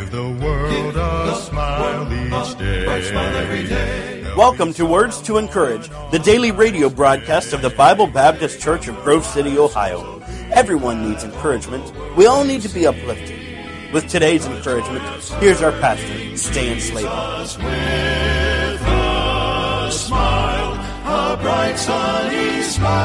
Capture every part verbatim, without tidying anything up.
Give the world a smile each day. Welcome to Words to Encourage, the daily radio broadcast of the Bible Baptist Church of Grove City, Ohio. Everyone needs encouragement. We all need to be uplifted. With today's encouragement, here's our pastor, Stan Slater. With a smile, a bright sunny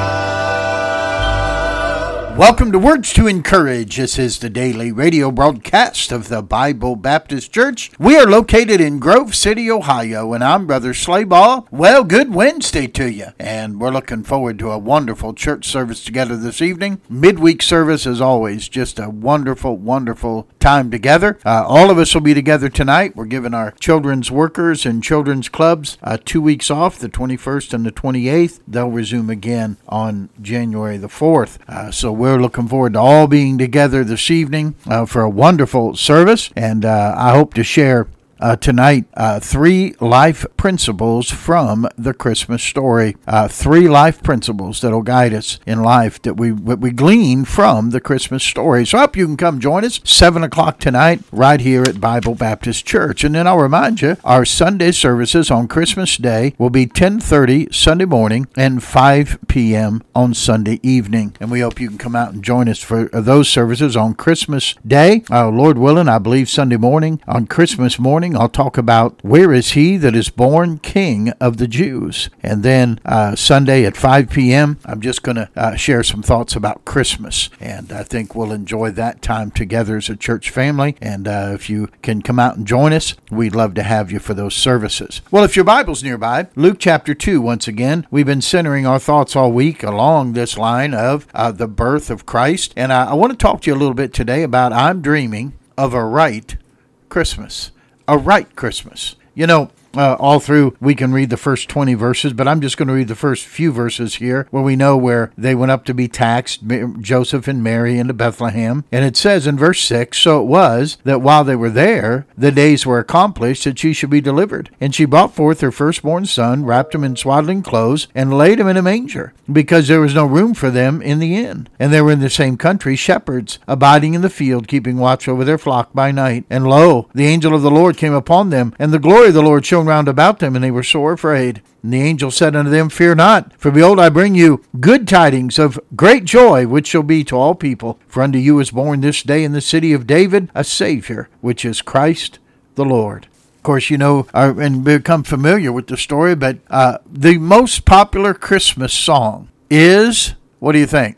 smile. Welcome to Words to Encourage. This is the daily radio broadcast of the Bible Baptist Church. We are located in Grove City, Ohio, and I'm Brother Slabaugh. Well, good Wednesday to you, and we're looking forward to a wonderful church service together this evening. Midweek service, as always, just a wonderful, wonderful time together. Uh, all of us will be together tonight. We're giving our children's workers and children's clubs uh, two weeks off, the twenty-first and the twenty-eighth. They'll resume again on January the fourth. Uh, so we're looking forward to all being together this evening uh, for a wonderful service, and uh, I hope to share Uh, tonight, uh, three life principles from the Christmas story. Uh, three life principles that will guide us in life that we that we glean from the Christmas story. So I hope you can come join us, seven o'clock tonight, right here at Bible Baptist Church. And then I'll remind you, our Sunday services on Christmas Day will be ten thirty Sunday morning and five p.m. on Sunday evening. And we hope you can come out and join us for those services on Christmas Day. Uh, Lord willing, I believe Sunday morning, on Christmas morning, I'll talk about where is he that is born King of the Jews. And then uh, Sunday at five p.m., I'm just going to uh, share some thoughts about Christmas. And I think we'll enjoy that time together as a church family. And uh, if you can come out and join us, we'd love to have you for those services. Well, if your Bible's nearby, Luke chapter two, once again, we've been centering our thoughts all week along this line of uh, the birth of Christ. And I, I want to talk to you a little bit today about I'm dreaming of a right Christmas. A right Christmas. You know, uh, all through, we can read the first twenty verses, but I'm just going to read the first few verses here where we know where they went up to be taxed, Joseph and Mary into Bethlehem. And it says in verse six, so it was that while they were there, the days were accomplished that she should be delivered. And she brought forth her firstborn son, wrapped him in swaddling clothes, and laid him in a manger, because there was no room for them in the inn. And there were in the same country shepherds, abiding in the field, keeping watch over their flock by night. And lo, the angel of the Lord came upon them, and the glory of the Lord shone round about them, and they were sore afraid. And the angel said unto them, Fear not, for behold, I bring you good tidings of great joy, which shall be to all people. For unto you is born this day in the city of David a Savior, which is Christ the Lord. Of course, you know, uh, and become familiar with the story, but uh, the most popular Christmas song is, what do you think?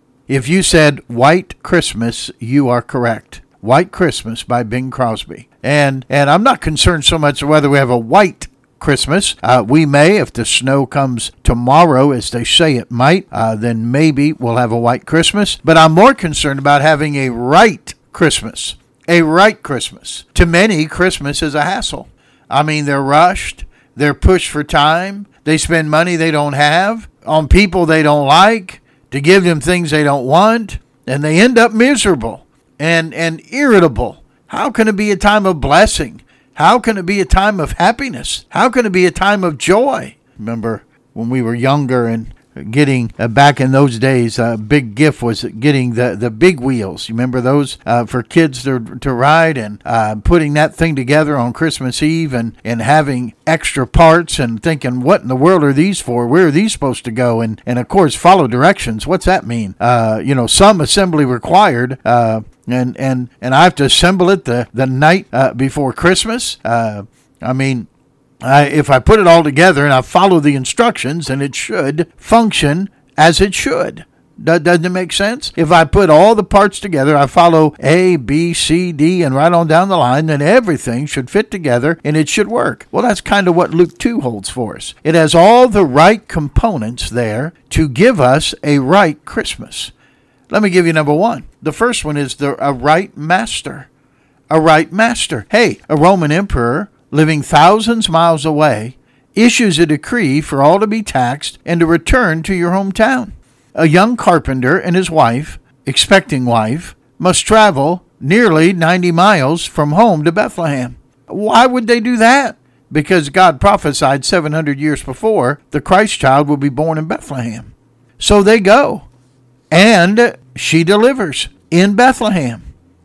If you said White Christmas, you are correct. White Christmas by Bing Crosby. And and I'm not concerned so much whether we have a white Christmas. Uh, we may, if the snow comes tomorrow, as they say it might, uh, then maybe we'll have a white Christmas. But I'm more concerned about having a right Christmas. A right Christmas. To many, Christmas is a hassle. I mean, they're rushed. They're pushed for time. They spend money they don't have on people they don't like to give them things they don't want. And they end up miserable and, and irritable. How can it be a time of blessing? How can it be a time of happiness? How can it be a time of joy? Remember when we were younger and getting, uh, back in those days, a uh, big gift was getting the, the big wheels. You remember those uh, for kids to to ride, and uh, putting that thing together on Christmas Eve and, and having extra parts and thinking, what in the world are these for? Where are these supposed to go? And, and of course, follow directions. What's that mean? Uh, you know, some assembly required, uh, and, and, and I have to assemble it the, the night uh, before Christmas. Uh, I mean, Uh, if I put it all together and I follow the instructions, then it should function as it should. Do- doesn't it make sense? If I put all the parts together, I follow A, B, C, D, and right on down the line, then everything should fit together and it should work. Well, that's kind of what Luke two holds for us. It has all the right components there to give us a right Christmas. Let me give you number one. The first one is the a right master. A right master. Hey, a Roman emperor living thousands of miles away, issues a decree for all to be taxed and to return to your hometown. A young carpenter and his wife, expecting wife, must travel nearly ninety miles from home to Bethlehem. Why would they do that? Because God prophesied seven hundred years before the Christ child will be born in Bethlehem. So they go, and she delivers in Bethlehem.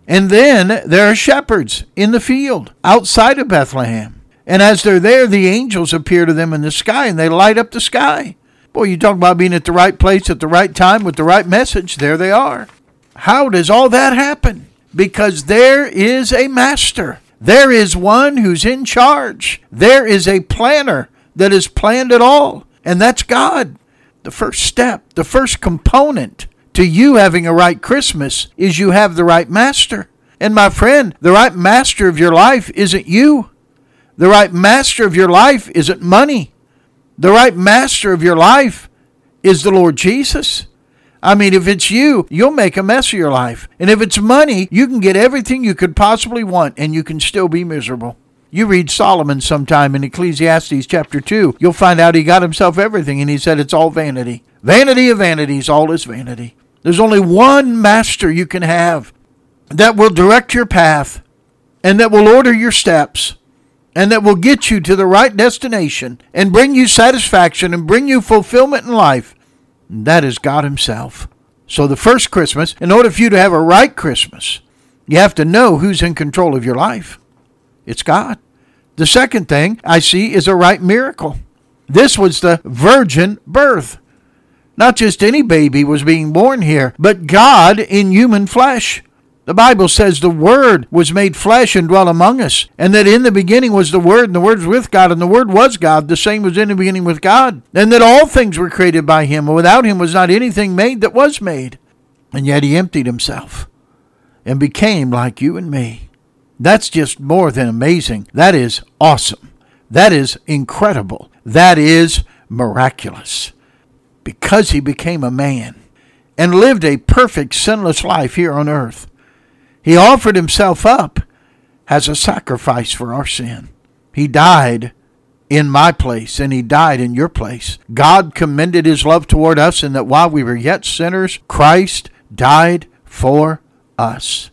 And then there are shepherds in the field outside of Bethlehem. And as they're there, the angels appear to them in the sky, and they light up the sky. Boy, you talk about being at the right place at the right time with the right message. There they are. How does all that happen? Because there is a master. There is one who's in charge. There is a planner that has planned it all, and that's God. The first step, the first component to you having a right Christmas is you have the right master. And my friend, the right master of your life isn't you. The right master of your life isn't money. The right master of your life is the Lord Jesus. I mean, if it's you, you'll make a mess of your life. And if it's money, you can get everything you could possibly want, and you can still be miserable. You read Solomon sometime in Ecclesiastes chapter two. You'll find out he got himself everything, and he said it's all vanity. Vanity of vanities, all is vanity. There's only one master you can have that will direct your path, and that will order your steps, and that will get you to the right destination, and bring you satisfaction, and bring you fulfillment in life. And that is God himself. So the first Christmas, in order for you to have a right Christmas, you have to know who's in control of your life. It's God. The second thing I see is a right miracle. This was the virgin birth. Not just any baby was being born here, but God in human flesh. The Bible says the Word was made flesh and dwelt among us, and that in the beginning was the Word, and the Word was with God, and the Word was God. The same was in the beginning with God, and that all things were created by him, and without him was not anything made that was made. And yet he emptied himself and became like you and me. That's just more than amazing. That is awesome. That is incredible. That is miraculous. Because he became a man and lived a perfect, sinless life here on earth, he offered himself up as a sacrifice for our sin. He died in my place, and he died in your place. God commended his love toward us in that while we were yet sinners, Christ died for us.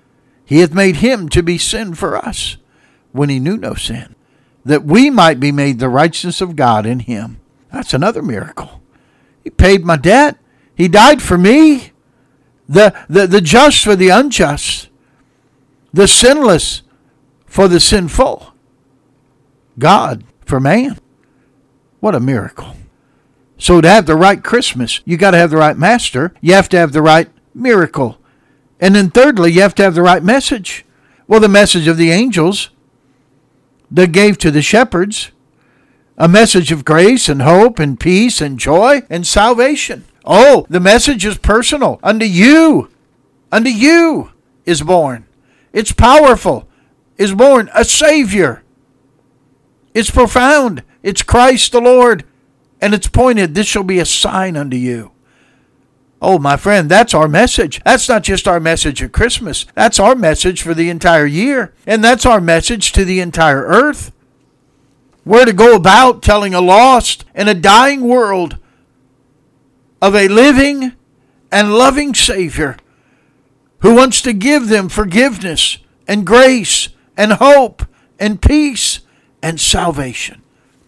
He hath made him to be sin for us when he knew no sin, that we might be made the righteousness of God in him. That's another miracle. He paid my debt. He died for me. The, the, the just for the unjust. The sinless for the sinful. God for man. What a miracle. So to have the right Christmas, you got to have the right master. You have to have the right miracle. And then thirdly, you have to have the right message. Well, the message of the angels that gave to the shepherds a message of grace and hope and peace and joy and salvation. Oh, the message is personal. Unto you, unto you is born. It's powerful. Is born a Savior. It's profound. It's Christ the Lord. And it's pointed, this shall be a sign unto you. Oh, my friend, that's our message. That's not just our message at Christmas. That's our message for the entire year. And that's our message to the entire earth. We're to go about telling a lost and a dying world of a living and loving Savior who wants to give them forgiveness and grace and hope and peace and salvation.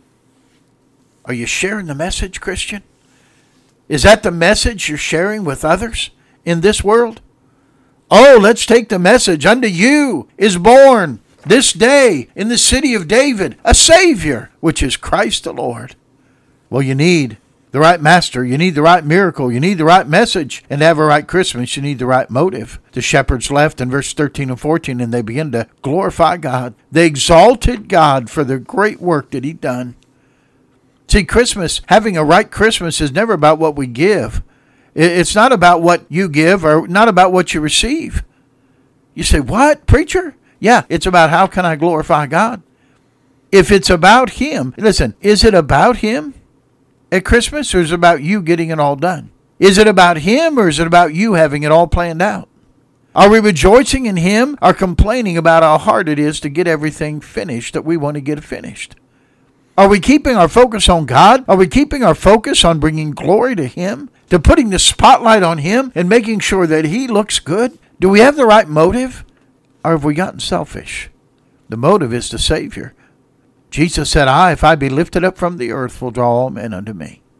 Are you sharing the message, Christian? Is that the message you're sharing with others in this world? Oh, let's take the message. Unto you is born this day in the city of David a Savior, which is Christ the Lord. Well, you need the right master. You need the right miracle. You need the right message. And to have a right Christmas, you need the right motive. The shepherds left in verse thirteen and fourteen, and they began to glorify God. They exalted God for the great work that he'd done. See, Christmas, having a right Christmas is never about what we give. It's not about what you give or not about what you receive. You say, what, preacher? Yeah, it's about how can I glorify God? If it's about him, listen, is it about him at Christmas, or is it about you getting it all done? Is it about him, or is it about you having it all planned out? Are we rejoicing in him or complaining about how hard it is to get everything finished that we want to get finished? Are we keeping our focus on God? Are we keeping our focus on bringing glory to him? To putting the spotlight on him and making sure that he looks good? Do we have the right motive? Or have we gotten selfish? The motive is the Savior. Jesus said, I, if I be lifted up from the earth, will draw all men unto me.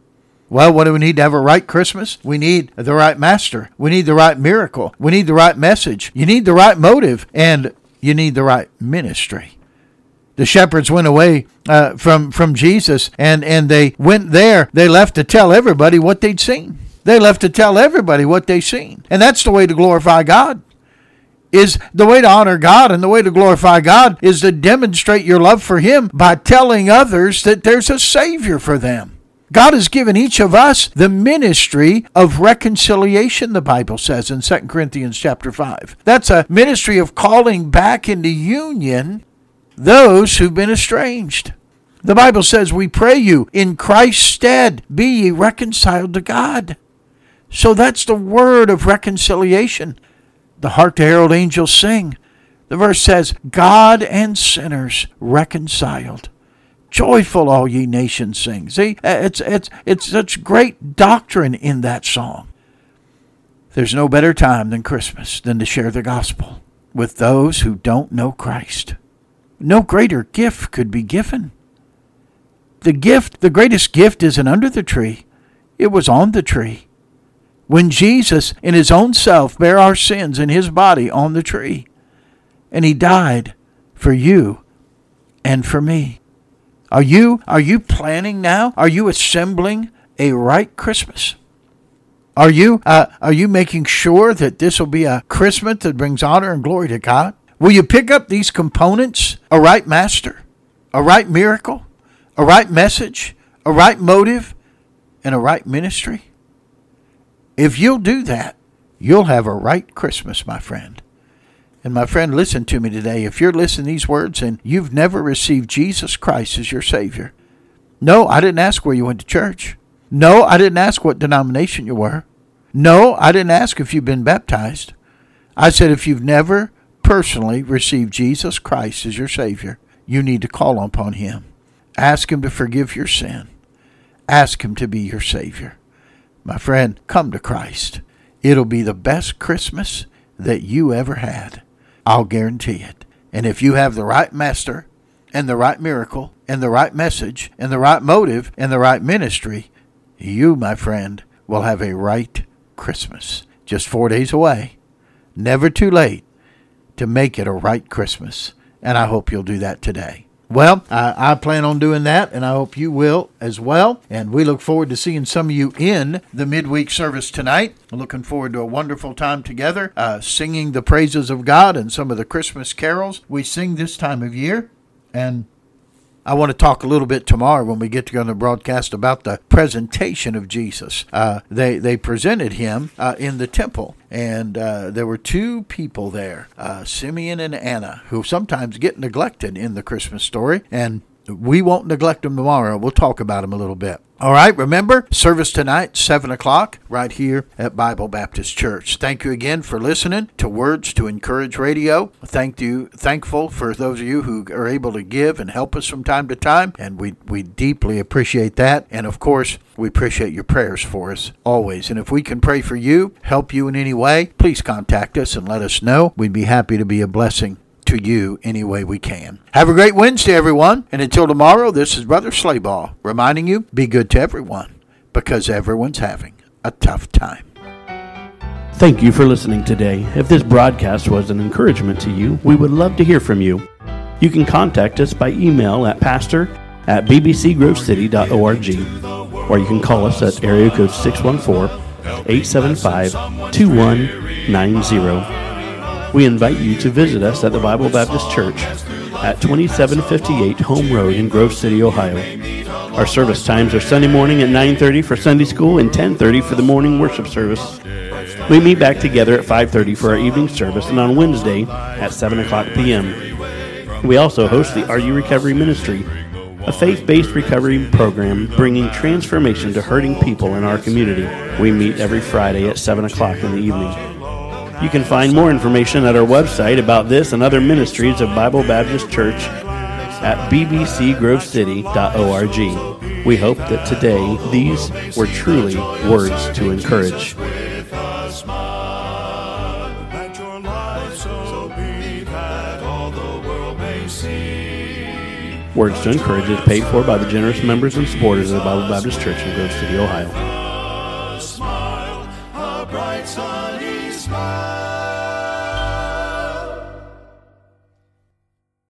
Well, what do we need to have a right Christmas? We need the right master. We need the right miracle. We need the right message. You need the right motive, and you need the right ministry. The shepherds went away uh, from, from Jesus, and, and they went there. They left to tell everybody what they'd seen. They left to tell everybody what they'd seen. And that's the way to glorify God. Is the way to honor God, and the way to glorify God is to demonstrate your love for Him by telling others that there's a Savior for them. God has given each of us the ministry of reconciliation, the Bible says in Second Corinthians chapter five. That's a ministry of calling back into union those who've been estranged. The Bible says, we pray you, in Christ's stead, be ye reconciled to God. So that's the word of reconciliation. The Hark the Herald Angels sing. The verse says, God and sinners reconciled. Joyful all ye nations sing. See, it's, it's, it's such great doctrine in that song. There's no better time than Christmas than to share the gospel with those who don't know Christ. No greater gift could be given. The gift, the greatest gift isn't under the tree. It was on the tree. When Jesus in His own self bare our sins in His body on the tree. And He died for you and for me. Are you, are you planning now? Are you assembling a right Christmas? Are you, uh, are you making sure that this will be a Christmas that brings honor and glory to God? Will you pick up these components? A right master, a right miracle, a right message, a right motive, and a right ministry? If you'll do that, you'll have a right Christmas, my friend. And my friend, listen to me today. If you're listening to these words and you've never received Jesus Christ as your Savior, no, I didn't ask where you went to church. No, I didn't ask what denomination you were. No, I didn't ask if you've been baptized. I said if you've never personally received Jesus Christ as your Savior, you need to call upon Him. Ask Him to forgive your sin. Ask Him to be your Savior. My friend, come to Christ. It'll be the best Christmas that you ever had. I'll guarantee it. And if you have the right master and the right miracle and the right message and the right motive and the right ministry, you, my friend, will have a right Christmas. Just four days away. Never too late to make it a right Christmas. And I hope you'll do that today. Well, I, I plan on doing that, and I hope you will as well. And we look forward to seeing some of you in the midweek service tonight. I'm looking forward to a wonderful time together, uh, singing the praises of God and some of the Christmas carols we sing this time of year. And I want to talk a little bit tomorrow when we get together on the broadcast about the presentation of Jesus. Uh, they they presented Him uh, in the temple, and uh, there were two people there, uh, Simeon and Anna, who sometimes get neglected in the Christmas story, and we won't neglect them tomorrow. We'll talk about them a little bit. All right, remember, service tonight, seven o'clock, right here at Bible Baptist Church. Thank you again for listening to Words to Encourage Radio. Thank you, thankful for those of you who are able to give and help us from time to time, and we, we deeply appreciate that. And, of course, we appreciate your prayers for us always. And if we can pray for you, help you in any way, please contact us and let us know. We'd be happy to be a blessing to you any way we can. Have a great Wednesday, everyone. And until tomorrow, this is Brother Slayball reminding you, be good to everyone, because everyone's having a tough time. Thank you for listening today. If this broadcast was an encouragement to you, we would love to hear from you. You can contact us by email at pastor at b b c grove city dot org, or you can call us at area code six one four, eight seven five, two one nine zero. We invite you to visit us at the Bible Baptist Church at twenty-seven fifty-eight Home Road in Grove City, Ohio. Our service times are Sunday morning at nine thirty for Sunday school and ten thirty for the morning worship service. We meet back together at five thirty for our evening service, and on Wednesday at seven o'clock p.m. We also host the Are You Recovery Ministry, a faith-based recovery program bringing transformation to hurting people in our community. We meet every Friday at seven o'clock in the evening. You can find more information at our website about this and other ministries of Bible Baptist Church at b b c grove city dot org. We hope that today these were truly words to encourage. With a smile, let your life so be that all the world may see. Words to Encourage is paid for by the generous members and supporters of the Bible Baptist Church in Grove City, Ohio.